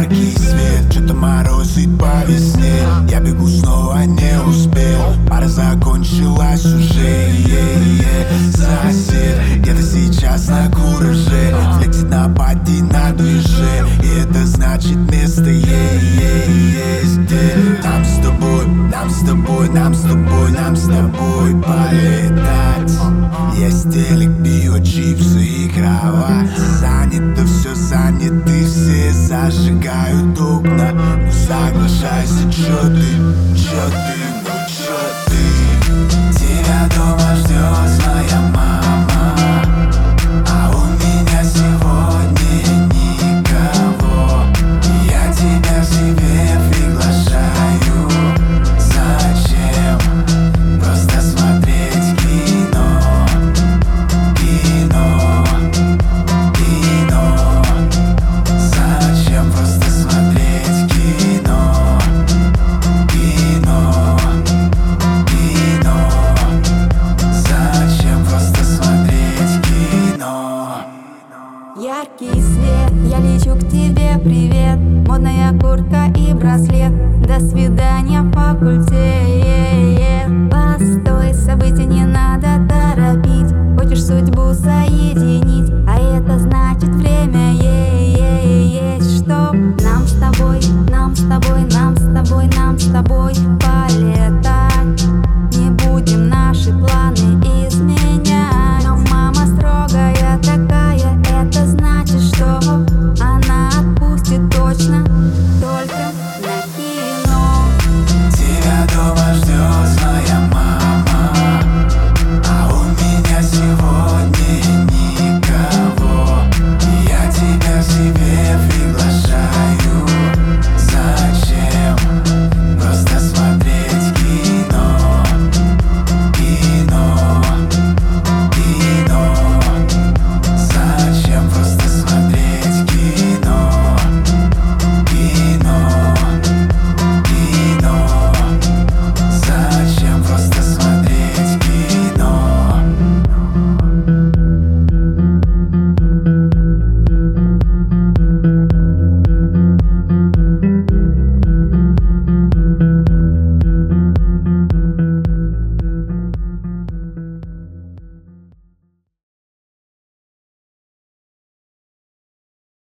яркий свет, что-то морозит по весне. Я бегу, снова не успел, пара закончилась уже. Сосед где-то сейчас на кураже, флексит на пати, на движе, и это значит место есть. Нам с тобой, нам с тобой, нам с тобой, нам с тобой полетать. Есть телек, пиво, чипсы и кровать. Занято все, заняты все, зажигают окна. Ну соглашайся, чё ты, ну чё ты? Тебя дома ждет моя мама, а у меня сегодня никого. Я тебя к себе приглашаю. Зачем? Просто смотреть кино. Зачем просто смотреть кино? Зачем просто смотреть кино? Яркий свет, я лечу к тебе, привет. Модная куртка и браслет. До свидания, факультет. Постой, события не надо торопить. Хочешь судьбу соединить, а это значит время есть.